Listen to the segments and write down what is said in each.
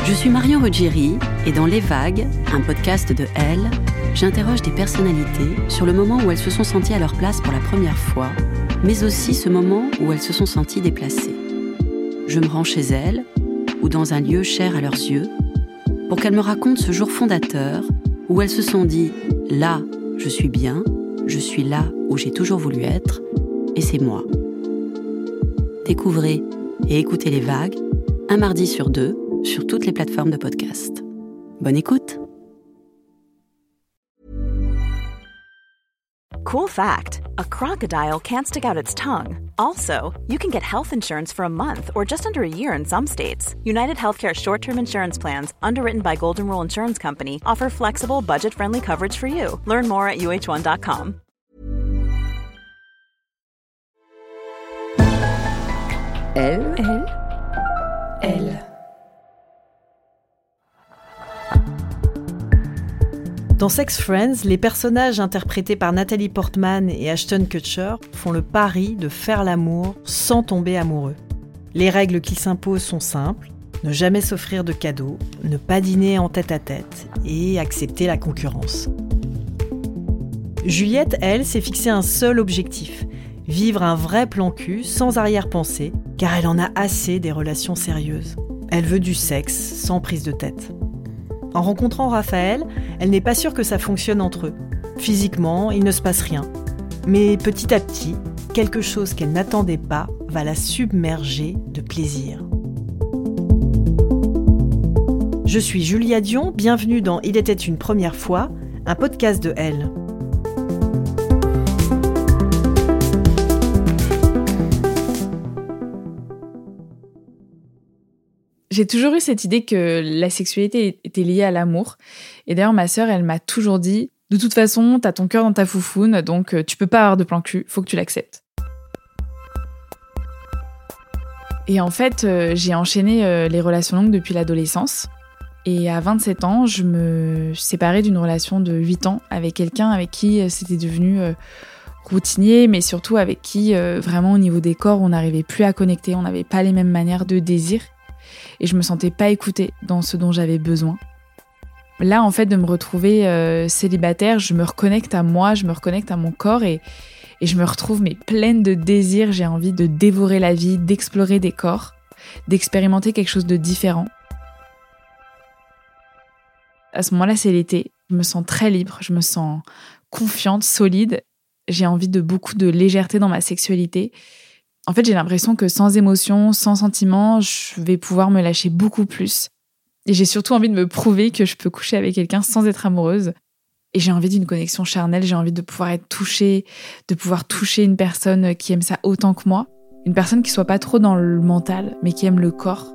Je suis Marion Ruggieri et dans Les Vagues, un podcast de Elle, j'interroge des personnalités sur le moment où elles se sont senties à leur place pour la première fois, mais aussi ce moment où elles se sont senties déplacées. Je me rends chez elles, ou dans un lieu cher à leurs yeux, pour qu'elles me racontent ce jour fondateur où elles se sont dit « Là, je suis bien, je suis là où j'ai toujours voulu être, et c'est moi ». Découvrez et écoutez Les Vagues, un mardi sur 2, sur toutes les plateformes de podcast. Bonne écoute! Cool fact, a crocodile can't stick out its tongue. Also, you can get health insurance for a month or just under a year in some states. United Healthcare short-term insurance plans, underwritten by Golden Rule Insurance Company, offer flexible, budget-friendly coverage for you. Learn more at uh1.com. Elle. Dans Sex Friends, les personnages interprétés par Natalie Portman et Ashton Kutcher font le pari de faire l'amour sans tomber amoureux. Les règles qu'ils s'imposent sont simples, ne jamais s'offrir de cadeaux, ne pas dîner en tête-à-tête et accepter la concurrence. Juliette, elle, s'est fixé un seul objectif, vivre un vrai plan cul sans arrière-pensée, car elle en a assez des relations sérieuses. Elle veut du sexe sans prise de tête. En rencontrant Raphaël, elle n'est pas sûre que ça fonctionne entre eux. Physiquement, il ne se passe rien. Mais petit à petit, quelque chose qu'elle n'attendait pas va la submerger de plaisir. Je suis Julia Dion, bienvenue dans Il était une première fois, un podcast de Elle. J'ai toujours eu cette idée que la sexualité était liée à l'amour. Et d'ailleurs, ma sœur, elle m'a toujours dit « De toute façon, t'as ton cœur dans ta foufoune, donc tu peux pas avoir de plan cul, faut que tu l'acceptes. » Et en fait, j'ai enchaîné les relations longues depuis l'adolescence. Et à 27 ans, je me suis séparée d'une relation de 8 ans avec quelqu'un avec qui c'était devenu routinier, mais surtout avec qui, vraiment au niveau des corps, on n'arrivait plus à connecter, on n'avait pas les mêmes manières de désir. Et je me sentais pas écoutée dans ce dont j'avais besoin. Là, en fait, de me retrouver célibataire, je me reconnecte à moi, je me reconnecte à mon corps et je me retrouve pleine de désir. J'ai envie de dévorer la vie, d'explorer des corps, d'expérimenter quelque chose de différent. À ce moment-là, c'est l'été. Je me sens très libre, je me sens confiante, solide. J'ai envie de beaucoup de légèreté dans ma sexualité. En fait, j'ai l'impression que sans émotion, sans sentiment, je vais pouvoir me lâcher beaucoup plus. Et j'ai surtout envie de me prouver que je peux coucher avec quelqu'un sans être amoureuse. Et j'ai envie d'une connexion charnelle, j'ai envie de pouvoir être touchée, de pouvoir toucher une personne qui aime ça autant que moi. Une personne qui soit pas trop dans le mental, mais qui aime le corps.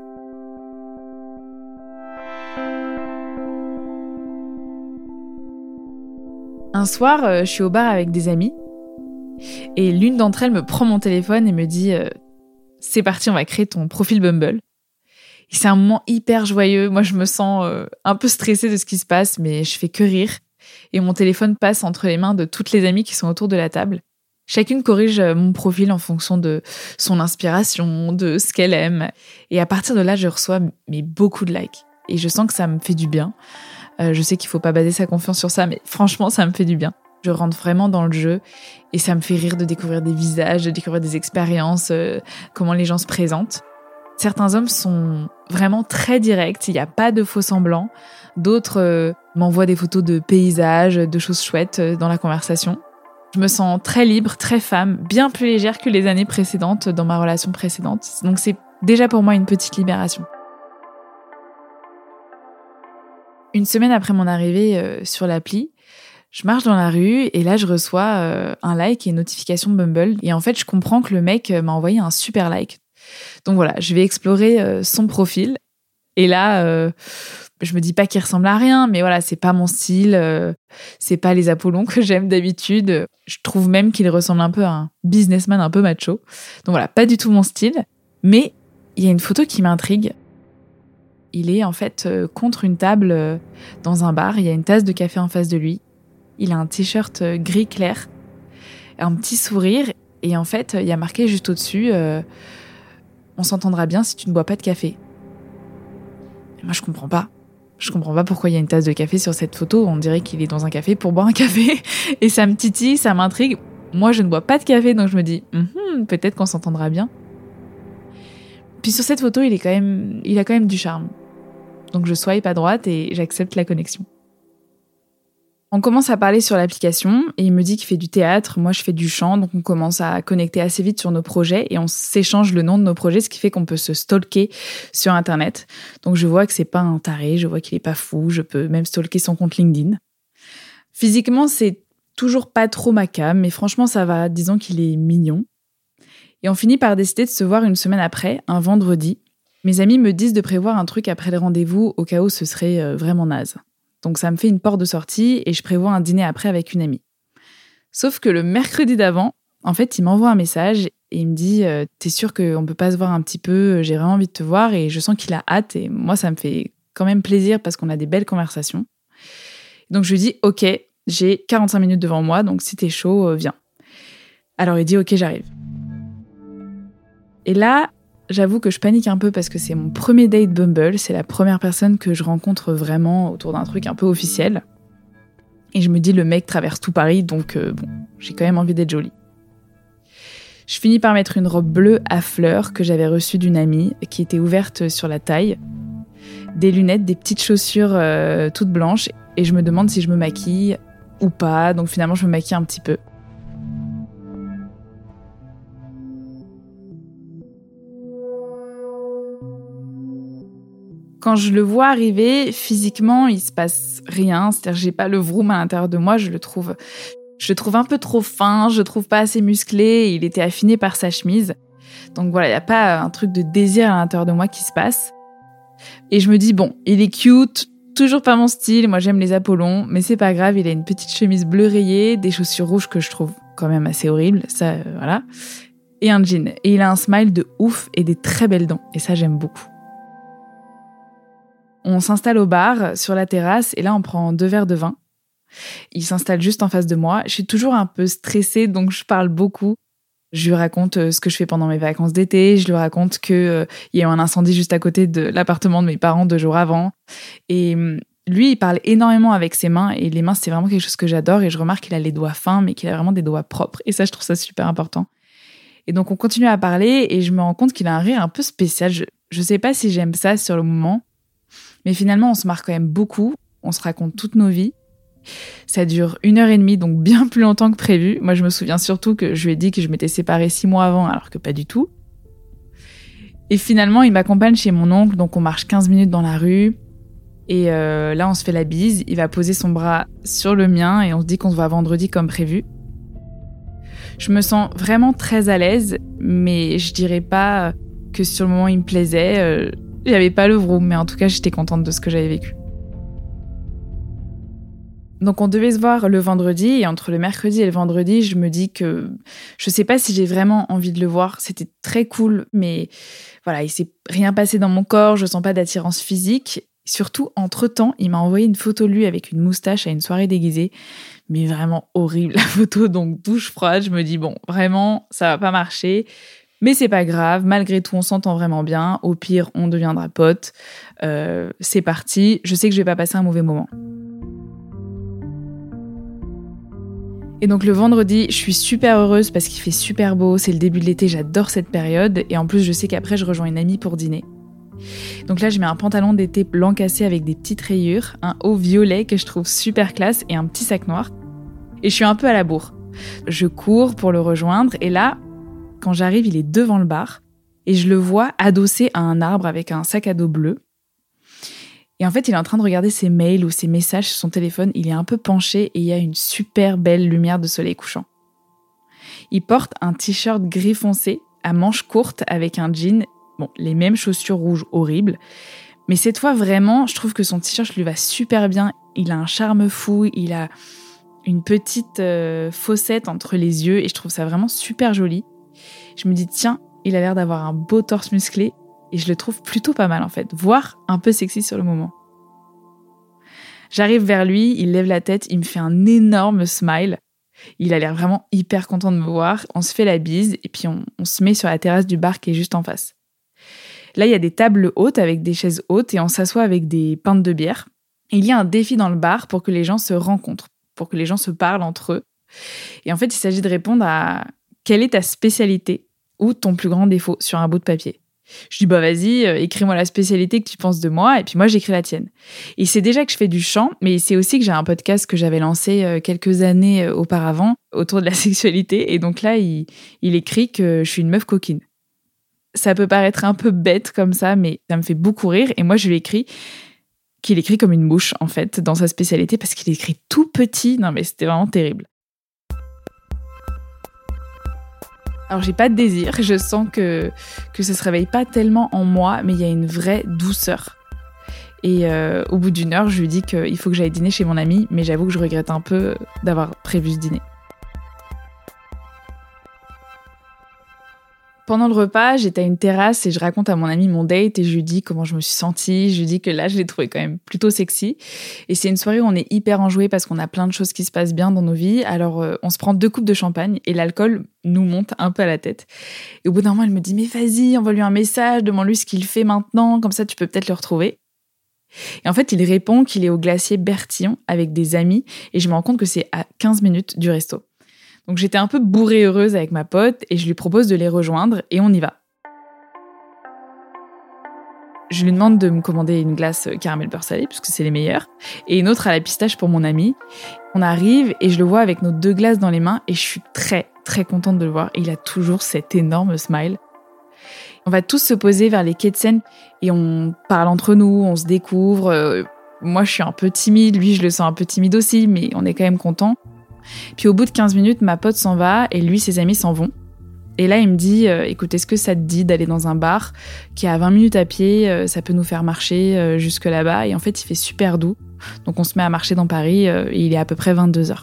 Un soir, je suis au bar avec des amies. Et l'une d'entre elles me prend mon téléphone et me dit « C'est parti, on va créer ton profil Bumble ». Et c'est un moment hyper joyeux. Moi, je me sens un peu stressée de ce qui se passe, mais je fais que rire. Et mon téléphone passe entre les mains de toutes les amies qui sont autour de la table. Chacune corrige mon profil en fonction de son inspiration, de ce qu'elle aime. Et à partir de là, je reçois beaucoup de likes. Et je sens que ça me fait du bien. Je sais qu'il faut pas baser sa confiance sur ça, mais franchement, ça me fait du bien. Je rentre vraiment dans le jeu et ça me fait rire de découvrir des visages, de découvrir des expériences, comment les gens se présentent. Certains hommes sont vraiment très directs, il n'y a pas de faux semblants. D'autres m'envoient des photos de paysages, de choses chouettes dans la conversation. Je me sens très libre, très femme, bien plus légère que les années précédentes dans ma relation précédente. Donc c'est déjà pour moi une petite libération. Une semaine après mon arrivée sur l'appli, je marche dans la rue et là, je reçois un like et une notification Bumble. Et en fait, je comprends que le mec m'a envoyé un super like. Donc voilà, je vais explorer son profil. Et là, je me dis pas qu'il ressemble à rien, mais voilà, c'est pas mon style. C'est pas les Apollons que j'aime d'habitude. Je trouve même qu'il ressemble un peu à un businessman un peu macho. Donc voilà, pas du tout mon style. Mais il y a une photo qui m'intrigue. Il est en fait contre une table dans un bar. Il y a une tasse de café en face de lui. Il a un t-shirt gris clair, un petit sourire. Et en fait, il y a marqué juste au-dessus « On s'entendra bien si tu ne bois pas de café ». Et moi, je comprends pas. Je comprends pas pourquoi il y a une tasse de café sur cette photo. On dirait qu'il est dans un café pour boire un café. Et ça me titille, ça m'intrigue. Moi, je ne bois pas de café, donc je me dis, peut-être qu'on s'entendra bien. Puis sur cette photo, il a quand même du charme. Donc je swipe à droite et j'accepte la connexion. On commence à parler sur l'application et il me dit qu'il fait du théâtre, moi je fais du chant, donc on commence à connecter assez vite sur nos projets et on s'échange le nom de nos projets, ce qui fait qu'on peut se stalker sur Internet. Donc je vois que c'est pas un taré, je vois qu'il est pas fou, je peux même stalker son compte LinkedIn. Physiquement, c'est toujours pas trop ma came, mais franchement ça va, disons qu'il est mignon. Et on finit par décider de se voir une semaine après, un vendredi. Mes amis me disent de prévoir un truc après le rendez-vous au cas où ce serait vraiment naze. Donc ça me fait une porte de sortie et je prévois un dîner après avec une amie. Sauf que le mercredi d'avant, en fait, il m'envoie un message et il me dit « T'es sûr qu'on peut pas se voir un petit peu ? J'ai vraiment envie de te voir » et je sens qu'il a hâte et moi, ça me fait quand même plaisir parce qu'on a des belles conversations. Donc je lui dis « Ok, j'ai 45 minutes devant moi, donc si t'es chaud, viens. » Alors il dit « Ok, j'arrive. » Et là, j'avoue que je panique un peu parce que c'est mon premier date Bumble, c'est la première personne que je rencontre vraiment autour d'un truc un peu officiel. Et je me dis, le mec traverse tout Paris, donc j'ai quand même envie d'être jolie. Je finis par mettre une robe bleue à fleurs que j'avais reçue d'une amie, qui était ouverte sur la taille, des lunettes, des petites chaussures toutes blanches, et je me demande si je me maquille ou pas, donc finalement je me maquille un petit peu. Quand je le vois arriver, physiquement, il se passe rien. C'est-à-dire, j'ai pas le vroom à l'intérieur de moi. Je le trouve un peu trop fin. Je le trouve pas assez musclé. Il était affiné par sa chemise. Donc voilà, il y a pas un truc de désir à l'intérieur de moi qui se passe. Et je me dis, bon, il est cute. Toujours pas mon style. Moi, j'aime les Apollons. Mais c'est pas grave. Il a une petite chemise bleu rayée, des chaussures rouges que je trouve quand même assez horribles. Ça, voilà. Et un jean. Et il a un smile de ouf et des très belles dents. Et ça, j'aime beaucoup. On s'installe au bar, sur la terrasse, et là, on prend 2 verres de vin. Il s'installe juste en face de moi. Je suis toujours un peu stressée, donc je parle beaucoup. Je lui raconte ce que je fais pendant mes vacances d'été. Je lui raconte qu'il y a eu un incendie juste à côté de l'appartement de mes parents 2 jours avant. Et lui, il parle énormément avec ses mains, et les mains, c'est vraiment quelque chose que j'adore. Et je remarque qu'il a les doigts fins, mais qu'il a vraiment des doigts propres. Et ça, je trouve ça super important. Et donc, on continue à parler, et je me rends compte qu'il a un rire un peu spécial. Je sais pas si j'aime ça sur le moment. Mais finalement, on se marre quand même beaucoup. On se raconte toutes nos vies. Ça dure 1h30, donc bien plus longtemps que prévu. Moi, je me souviens surtout que je lui ai dit que je m'étais séparée 6 mois avant, alors que pas du tout. Et finalement, il m'accompagne chez mon oncle, donc on marche 15 minutes dans la rue. Et là, on se fait la bise. Il va poser son bras sur le mien et on se dit qu'on se voit vendredi comme prévu. Je me sens vraiment très à l'aise, mais je dirais pas que sur le moment, il me plaisait. Il n'y avait pas le vroom, mais en tout cas, j'étais contente de ce que j'avais vécu. Donc, on devait se voir le vendredi, et entre le mercredi et le vendredi, je me dis que je sais pas si j'ai vraiment envie de le voir. C'était très cool, mais voilà, il s'est rien passé dans mon corps, je sens pas d'attirance physique. Surtout, entre-temps, il m'a envoyé une photo de lui avec une moustache à une soirée déguisée, mais vraiment horrible la photo, donc douche froide. Je me dis, bon, vraiment, ça va pas marcher. Mais c'est pas grave, malgré tout, on s'entend vraiment bien. Au pire, on deviendra potes. C'est parti. Je sais que je vais pas passer un mauvais moment. Et donc le vendredi, je suis super heureuse parce qu'il fait super beau. C'est le début de l'été, j'adore cette période. Et en plus, je sais qu'après, je rejoins une amie pour dîner. Donc là, je mets un pantalon d'été blanc cassé avec des petites rayures, un haut violet que je trouve super classe et un petit sac noir. Et je suis un peu à la bourre. Je cours pour le rejoindre et là, quand j'arrive, il est devant le bar et je le vois adossé à un arbre avec un sac à dos bleu. Et en fait, il est en train de regarder ses mails ou ses messages sur son téléphone. Il est un peu penché et il y a une super belle lumière de soleil couchant. Il porte un t-shirt gris foncé à manches courtes avec un jean, bon, les mêmes chaussures rouges horribles. Mais cette fois, vraiment, je trouve que son t-shirt lui va super bien. Il a un charme fou, il a une petite fossette entre les yeux et je trouve ça vraiment super joli. Je me dis, tiens, il a l'air d'avoir un beau torse musclé et je le trouve plutôt pas mal en fait, voire un peu sexy sur le moment. J'arrive vers lui, il lève la tête, il me fait un énorme smile. Il a l'air vraiment hyper content de me voir. On se fait la bise et puis on se met sur la terrasse du bar qui est juste en face. Là, il y a des tables hautes avec des chaises hautes et on s'assoit avec des pintes de bière. Et il y a un défi dans le bar pour que les gens se rencontrent, pour que les gens se parlent entre eux. Et en fait, il s'agit de répondre à quelle est ta spécialité ou ton plus grand défaut sur un bout de papier. Je dis, vas-y, écris-moi la spécialité que tu penses de moi, et puis moi, j'écris la tienne. Et c'est déjà que je fais du chant, mais c'est aussi que j'ai un podcast que j'avais lancé quelques années auparavant autour de la sexualité, et donc là, il écrit que je suis une meuf coquine. Ça peut paraître un peu bête comme ça, mais ça me fait beaucoup rire, et moi, je lui écris qu'il écrit comme une mouche, en fait, dans sa spécialité, parce qu'il écrit tout petit. Non, mais c'était vraiment terrible. Alors, j'ai pas de désir, je sens que ça se réveille pas tellement en moi, mais il y a une vraie douceur. Et au bout d'une heure, je lui dis qu'il faut que j'aille dîner chez mon ami, mais j'avoue que je regrette un peu d'avoir prévu ce dîner. Pendant le repas, j'étais à une terrasse et je raconte à mon ami mon date et je lui dis comment je me suis sentie. Je lui dis que là, je l'ai trouvé quand même plutôt sexy. Et c'est une soirée où on est hyper enjoué parce qu'on a plein de choses qui se passent bien dans nos vies. Alors, on se prend 2 coupes de champagne et l'alcool nous monte un peu à la tête. Et au bout d'un moment, elle me dit « Mais vas-y, envoie-lui un message, demande-lui ce qu'il fait maintenant. Comme ça, tu peux peut-être le retrouver. » Et en fait, il répond qu'il est au glacier Bertillon avec des amis et je me rends compte que c'est à 15 minutes du resto. Donc j'étais un peu bourrée heureuse avec ma pote et je lui propose de les rejoindre et on y va. Je lui demande de me commander une glace caramel beurre salé puisque c'est les meilleures et une autre à la pistache pour mon ami. On arrive et je le vois avec nos 2 glaces dans les mains et je suis très très contente de le voir. Et il a toujours cet énorme smile. On va tous se poser vers les quais de Seine et on parle entre nous, on se découvre. Moi je suis un peu timide, lui je le sens un peu timide aussi, mais on est quand même contents. Puis au bout de 15 minutes, ma pote s'en va et lui, ses amis s'en vont. Et là, il me dit, écoute, est-ce que ça te dit d'aller dans un bar qui est à 20 minutes à pied, ça peut nous faire marcher jusque là-bas. Et en fait, il fait super doux. Donc on se met à marcher dans Paris et il est à peu près 22h.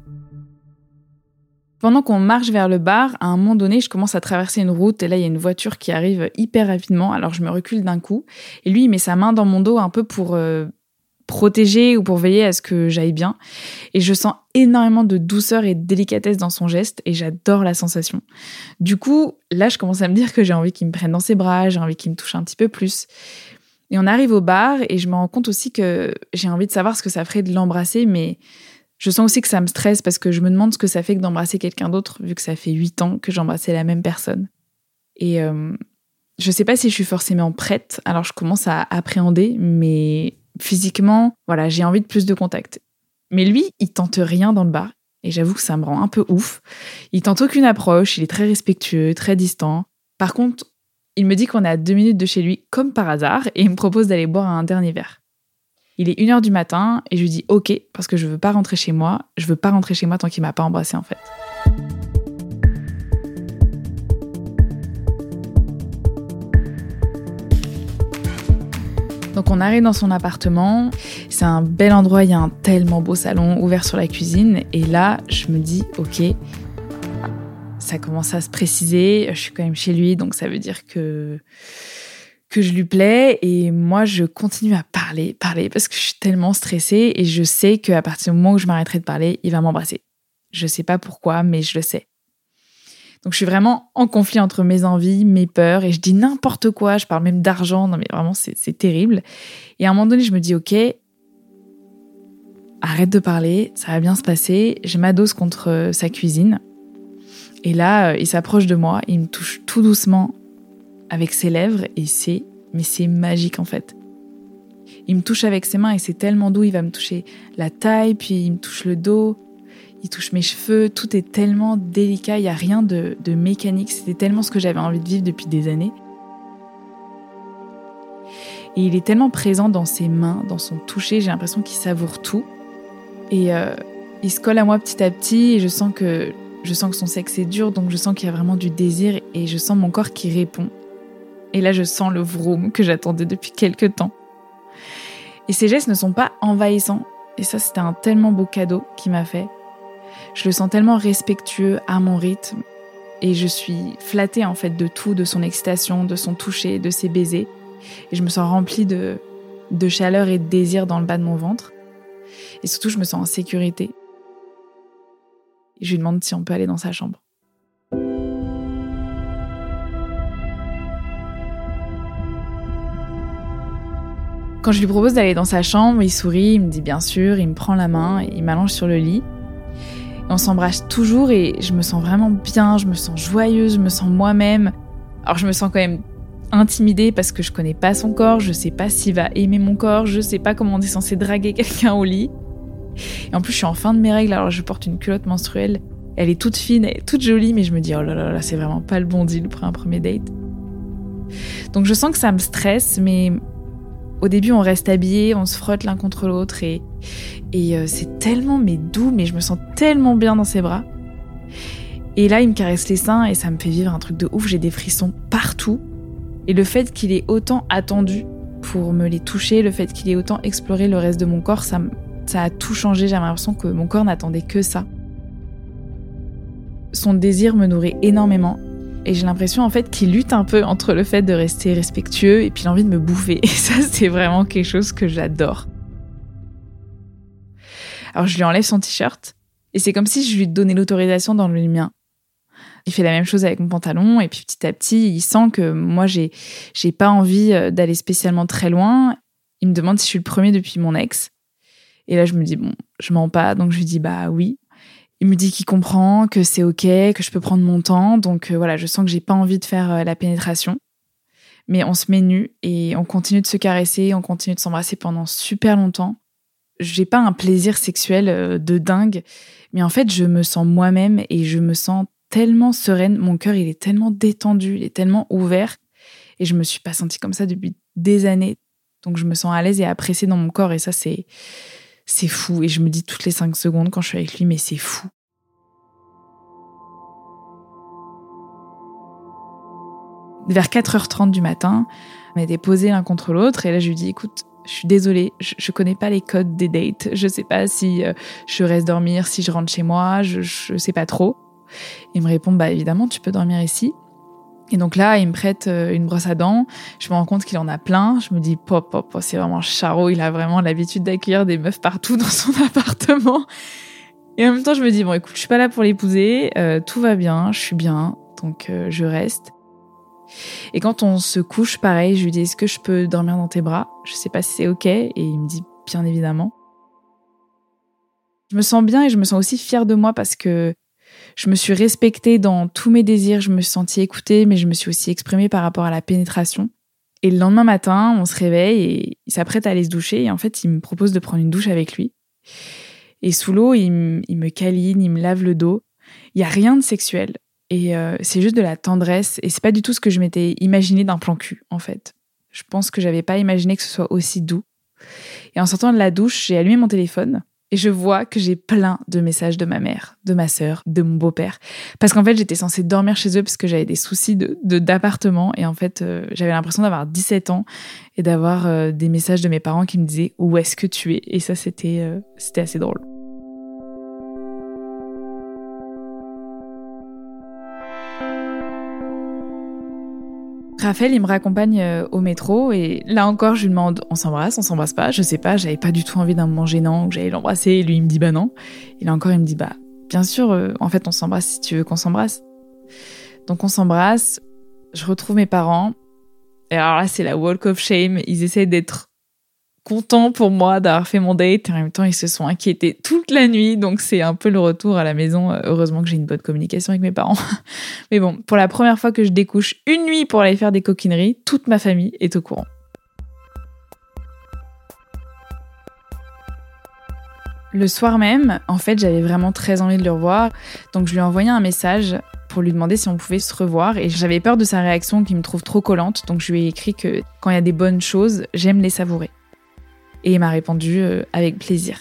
Pendant qu'on marche vers le bar, à un moment donné, je commence à traverser une route et là, il y a une voiture qui arrive hyper rapidement. Alors je me recule d'un coup et lui, il met sa main dans mon dos un peu pour protéger ou pour veiller à ce que j'aille bien. Et je sens énormément de douceur et de délicatesse dans son geste et j'adore la sensation. Du coup, là, je commence à me dire que j'ai envie qu'il me prenne dans ses bras, j'ai envie qu'il me touche un petit peu plus. Et on arrive au bar et je me rends compte aussi que j'ai envie de savoir ce que ça ferait de l'embrasser, mais je sens aussi que ça me stresse parce que je me demande ce que ça fait que d'embrasser quelqu'un d'autre, vu que ça fait 8 ans que j'embrassais la même personne. Et je sais pas si je suis forcément prête, alors je commence à appréhender, mais physiquement, voilà, j'ai envie de plus de contact. Mais lui, il tente rien dans le bar. Et j'avoue que ça me rend un peu ouf. Il tente aucune approche, il est très respectueux, très distant. Par contre, il me dit qu'on est à 2 minutes de chez lui, comme par hasard, et il me propose d'aller boire un dernier verre. Il est 1h du matin, et je lui dis OK, parce que je veux pas rentrer chez moi. Je veux pas rentrer chez moi tant qu'il m'a pas embrassée, en fait. Donc on arrive dans son appartement, c'est un bel endroit, il y a un tellement beau salon ouvert sur la cuisine et là je me dis ok, ça commence à se préciser, je suis quand même chez lui donc ça veut dire que je lui plais et moi je continue à parler parce que je suis tellement stressée et je sais qu'à partir du moment où je m'arrêterai de parler, il va m'embrasser. Je sais pas pourquoi mais je le sais. Donc je suis vraiment en conflit entre mes envies, mes peurs, et je dis n'importe quoi, je parle même d'argent, non mais vraiment c'est terrible. Et à un moment donné, je me dis ok, arrête de parler, ça va bien se passer, je m'adosse contre sa cuisine. Et là, il s'approche de moi, il me touche tout doucement avec ses lèvres, et c'est magique en fait. Il me touche avec ses mains et c'est tellement doux, il va me toucher la taille, puis il me touche le dos. Il touche mes cheveux, tout est tellement délicat, il n'y a rien de mécanique. C'était tellement ce que j'avais envie de vivre depuis des années. Et il est tellement présent dans ses mains, dans son toucher, j'ai l'impression qu'il savoure tout. Et il se colle à moi petit à petit et je sens que son sexe est dur, donc je sens qu'il y a vraiment du désir et je sens mon corps qui répond. Et là, je sens le vroom que j'attendais depuis quelques temps. Et ces gestes ne sont pas envahissants. Et ça, c'était un tellement beau cadeau qu'il m'a fait. Je le sens tellement respectueux à mon rythme et je suis flattée en fait de tout, de son excitation, de son toucher, de ses baisers. Et je me sens remplie de chaleur et de désir dans le bas de mon ventre. Et surtout, je me sens en sécurité. Et je lui demande si on peut aller dans sa chambre. Quand je lui propose d'aller dans sa chambre, il sourit, il me dit bien sûr, il me prend la main, il m'allonge sur le lit. Et on s'embrasse toujours et je me sens vraiment bien, je me sens joyeuse, je me sens moi-même. Alors je me sens quand même intimidée parce que je connais pas son corps, je sais pas s'il va aimer mon corps, je sais pas comment on est censé draguer quelqu'un au lit. Et en plus je suis en fin de mes règles, alors je porte une culotte menstruelle. Elle est toute fine, elle est toute jolie, mais je me dis oh là là là, c'est vraiment pas le bon deal pour un premier date. Donc je sens que ça me stresse, mais au début on reste habillés, on se frotte l'un contre l'autre et c'est tellement doux, mais je me sens tellement bien dans ses bras. Et là il me caresse les seins et ça me fait vivre un truc de ouf, j'ai des frissons partout. Et le fait qu'il ait autant attendu pour me les toucher, le fait qu'il ait autant exploré le reste de mon corps, ça a tout changé. J'avais l'impression que mon corps n'attendait que ça. Son désir me nourrit énormément. Et j'ai l'impression en fait qu'il lutte un peu entre le fait de rester respectueux et puis l'envie de me bouffer. Et ça, c'est vraiment quelque chose que j'adore. Alors je lui enlève son t-shirt et c'est comme si je lui donnais l'autorisation d'enlever le mien. Il fait la même chose avec mon pantalon et puis petit à petit, il sent que moi, j'ai pas envie d'aller spécialement très loin. Il me demande si je suis le premier depuis mon ex. Et là, je me dis, bon, je mens pas, donc je lui dis, bah oui. Il me dit qu'il comprend, que c'est ok, que je peux prendre mon temps. Donc voilà, je sens que j'ai pas envie de faire la pénétration. Mais on se met nus et on continue de se caresser, on continue de s'embrasser pendant super longtemps. J'ai pas un plaisir sexuel de dingue, mais en fait, je me sens moi-même et je me sens tellement sereine, mon cœur il est tellement détendu, il est tellement ouvert et je me suis pas sentie comme ça depuis des années. Donc je me sens à l'aise et appréciée dans mon corps et ça c'est fou et je me dis toutes les 5 secondes quand je suis avec lui mais c'est fou. Vers 4h30 du matin, on était posés l'un contre l'autre et là je lui dis écoute, je suis désolée, je connais pas les codes des dates, je sais pas si je reste dormir, si je rentre chez moi, je sais pas trop. Il me répond bah évidemment tu peux dormir ici. Et donc là il me prête une brosse à dents, je me rends compte qu'il en a plein, je me dis pop, c'est vraiment Charo, il a vraiment l'habitude d'accueillir des meufs partout dans son appartement. Et en même temps je me dis bon écoute je suis pas là pour l'épouser, tout va bien, je suis bien, donc je reste. Et quand on se couche pareil, je lui dis est-ce que je peux dormir dans tes bras, je sais pas si c'est ok, et il me dit bien évidemment. Je me sens bien et je me sens aussi fière de moi parce que je me suis respectée dans tous mes désirs, je me suis sentie écoutée, mais je me suis aussi exprimée par rapport à la pénétration. Et le lendemain matin, on se réveille et il s'apprête à aller se doucher. Et en fait, il me propose de prendre une douche avec lui. Et sous l'eau, il me câline, il me lave le dos. Il n'y a rien de sexuel. Et c'est juste de la tendresse. Et c'est pas du tout ce que je m'étais imaginé d'un plan cul, en fait. Je pense que j'avais pas imaginé que ce soit aussi doux. Et en sortant de la douche, j'ai allumé mon téléphone. Et je vois que j'ai plein de messages de ma mère, de ma sœur, de mon beau-père. Parce qu'en fait, j'étais censée dormir chez eux parce que j'avais des soucis d'appartement. Et en fait, j'avais l'impression d'avoir 17 ans et d'avoir des messages de mes parents qui me disaient « Où est-ce que tu es ?» Et ça, c'était assez drôle. Raphaël, il me raccompagne au métro et là encore, je lui demande on s'embrasse pas, je sais pas, j'avais pas du tout envie d'un moment gênant que j'allais l'embrasser et lui il me dit bah non. Et là encore, il me dit bah bien sûr, en fait on s'embrasse si tu veux qu'on s'embrasse. Donc on s'embrasse, je retrouve mes parents et alors là c'est la walk of shame, ils essaient d'être contents pour moi d'avoir fait mon date et en même temps ils se sont inquiétés toute la nuit, donc c'est un peu le retour à la maison. Heureusement que j'ai une bonne communication avec mes parents. Mais bon, pour la première fois que je découche une nuit pour aller faire des coquineries, toute ma famille est au courant. Le soir même, en fait, j'avais vraiment très envie de le revoir, donc je lui ai envoyé un message pour lui demander si on pouvait se revoir et j'avais peur de sa réaction qui me trouve trop collante, donc je lui ai écrit que quand il y a des bonnes choses, j'aime les savourer. Et il m'a répondu avec plaisir.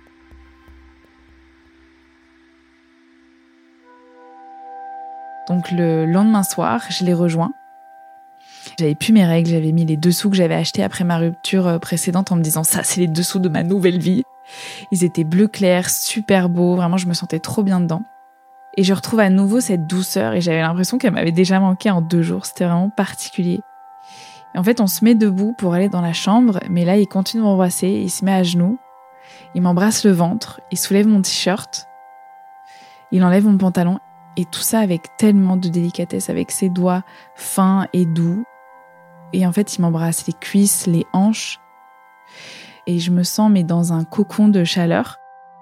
Donc le lendemain soir, je l'ai rejoint. J'avais plus mes règles, j'avais mis les dessous que j'avais achetés après ma rupture précédente en me disant ça, c'est les dessous de ma nouvelle vie. Ils étaient bleu clair, super beaux, vraiment je me sentais trop bien dedans. Et je retrouve à nouveau cette douceur et j'avais l'impression qu'elle m'avait déjà manqué en 2 jours, c'était vraiment particulier. Et en fait, on se met debout pour aller dans la chambre, mais là, il continue de m'embrasser, il se met à genoux, il m'embrasse le ventre, il soulève mon t-shirt, il enlève mon pantalon, et tout ça avec tellement de délicatesse, avec ses doigts fins et doux. Et en fait, il m'embrasse les cuisses, les hanches, Et je me sens dans un cocon de chaleur.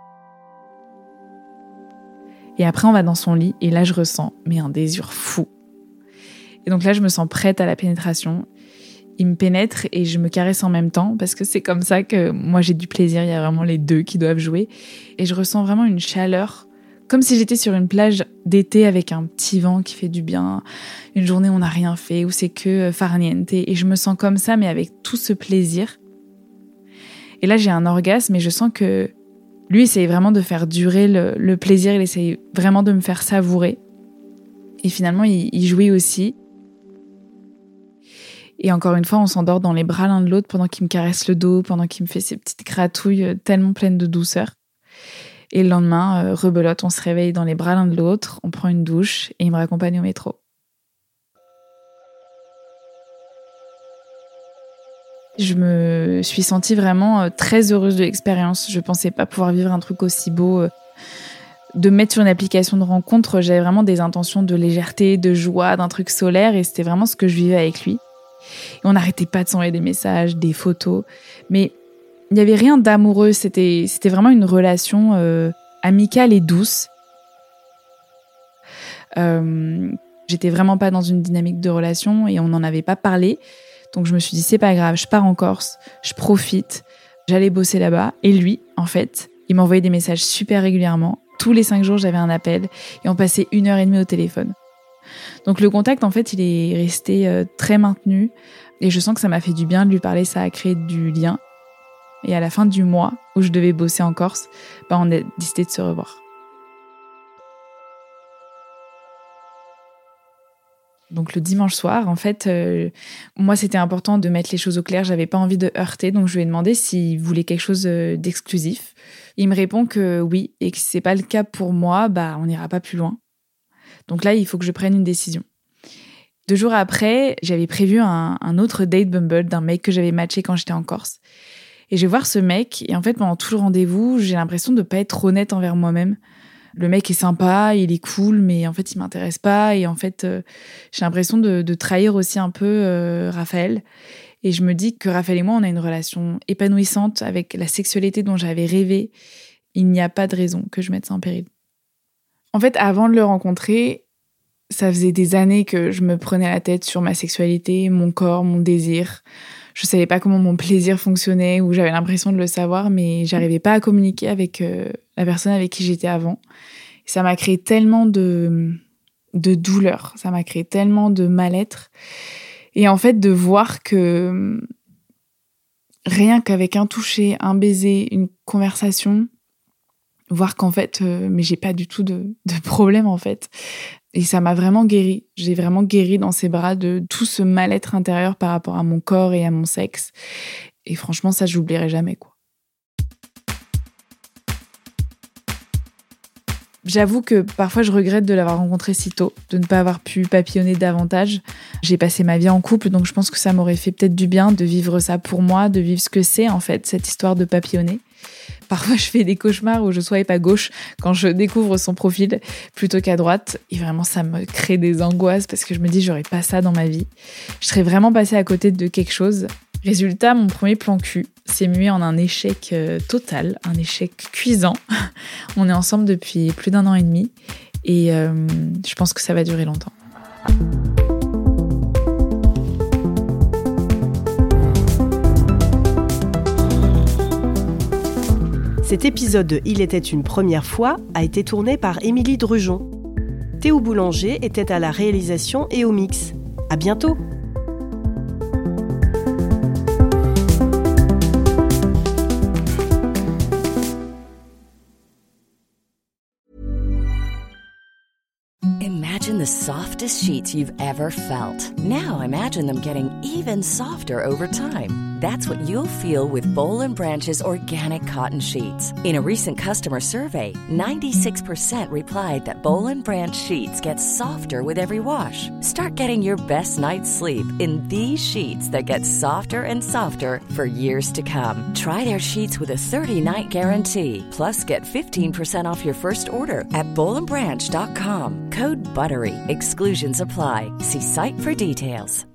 Et après, on va dans son lit et là, je ressens un désir fou. Et donc là, je me sens prête à la pénétration. Il me pénètre et je me caresse en même temps parce que c'est comme ça que moi, j'ai du plaisir. Il y a vraiment les deux qui doivent jouer. Et je ressens vraiment une chaleur, comme si j'étais sur une plage d'été avec un petit vent qui fait du bien. Une journée où on n'a rien fait, où c'est que farniente. Et je me sens comme ça, mais avec tout ce plaisir. Et là, j'ai un orgasme et je sens que lui essaye vraiment de faire durer le plaisir. Il essaye vraiment de me faire savourer. Et finalement, il jouit aussi. Et encore une fois, on s'endort dans les bras l'un de l'autre pendant qu'il me caresse le dos, pendant qu'il me fait ces petites gratouilles tellement pleines de douceur. Et le lendemain, rebelote, on se réveille dans les bras l'un de l'autre, on prend une douche et il me raccompagne au métro. Je me suis sentie vraiment très heureuse de l'expérience. Je pensais pas pouvoir vivre un truc aussi beau. De me mettre sur une application de rencontre, j'avais vraiment des intentions de légèreté, de joie, d'un truc solaire et c'était vraiment ce que je vivais avec lui. Et on n'arrêtait pas de s'envoyer des messages, des photos, mais il n'y avait rien d'amoureux. C'était vraiment une relation amicale et douce. J'étais vraiment pas dans une dynamique de relation et on n'en avait pas parlé. Donc je me suis dit, c'est pas grave, je pars en Corse, je profite, j'allais bosser là-bas. Et lui, en fait, il m'envoyait des messages super régulièrement. Tous les 5 jours, j'avais un appel et on passait 1h30 au téléphone. Donc le contact, en fait, il est resté très maintenu et je sens que ça m'a fait du bien de lui parler, ça a créé du lien. Et à la fin du mois où je devais bosser en Corse, on a décidé de se revoir. Donc le dimanche soir, en fait, moi c'était important de mettre les choses au clair, j'avais pas envie de heurter, donc je lui ai demandé s'il voulait quelque chose d'exclusif. Il me répond que oui, et que si c'est pas le cas pour moi, on n'ira pas plus loin. Donc là, il faut que je prenne une décision. 2 jours après, j'avais prévu un autre date Bumble d'un mec que j'avais matché quand j'étais en Corse. Et je vais voir ce mec, et en fait, pendant tout le rendez-vous, j'ai l'impression de pas être honnête envers moi-même. Le mec est sympa, il est cool, mais en fait, il m'intéresse pas. Et en fait, j'ai l'impression de trahir aussi un peu Raphaël. Et je me dis que Raphaël et moi, on a une relation épanouissante avec la sexualité dont j'avais rêvé. Il n'y a pas de raison que je mette ça en péril. En fait, avant de le rencontrer, ça faisait des années que je me prenais la tête sur ma sexualité, mon corps, mon désir. Je savais pas comment mon plaisir fonctionnait ou j'avais l'impression de le savoir, mais j'arrivais pas à communiquer avec la personne avec qui j'étais avant. Et ça m'a créé tellement de douleur, ça m'a créé tellement de mal-être. Et en fait, de voir que rien qu'avec un toucher, un baiser, une conversation, voir qu'en fait, mais j'ai pas du tout de problème en fait. Et ça m'a vraiment guérie. J'ai vraiment guéri dans ses bras de tout ce mal-être intérieur par rapport à mon corps et à mon sexe. Et franchement, ça, je l'oublierai jamais, quoi. J'avoue que parfois, je regrette de l'avoir rencontré si tôt, de ne pas avoir pu papillonner davantage. J'ai passé ma vie en couple, donc je pense que ça m'aurait fait peut-être du bien de vivre ça pour moi, de vivre ce que c'est, en fait, cette histoire de papillonner. Parfois, je fais des cauchemars où je swipe à gauche quand je découvre son profil plutôt qu'à droite. Et vraiment, ça me crée des angoisses parce que je me dis, j'aurais pas ça dans ma vie. Je serais vraiment passée à côté de quelque chose. Résultat, mon premier plan cul s'est mué en un échec total, un échec cuisant. On est ensemble depuis plus d'1 an et demi et je pense que ça va durer longtemps. Cet épisode de Il était une première fois a été tourné par Émilie Drujon. Théo Boulanger était à la réalisation et au mix. À bientôt! Imagine the softest sheets you've ever felt. Now imagine them getting even softer over time. That's what you'll feel with Boll & Branch's organic cotton sheets. In a recent customer survey, 96% replied that Boll & Branch sheets get softer with every wash. Start getting your best night's sleep in these sheets that get softer and softer for years to come. Try their sheets with a 30-night guarantee. Plus, get 15% off your first order at bollandbranch.com. Code BUTTERY. Exclusions apply. See site for details.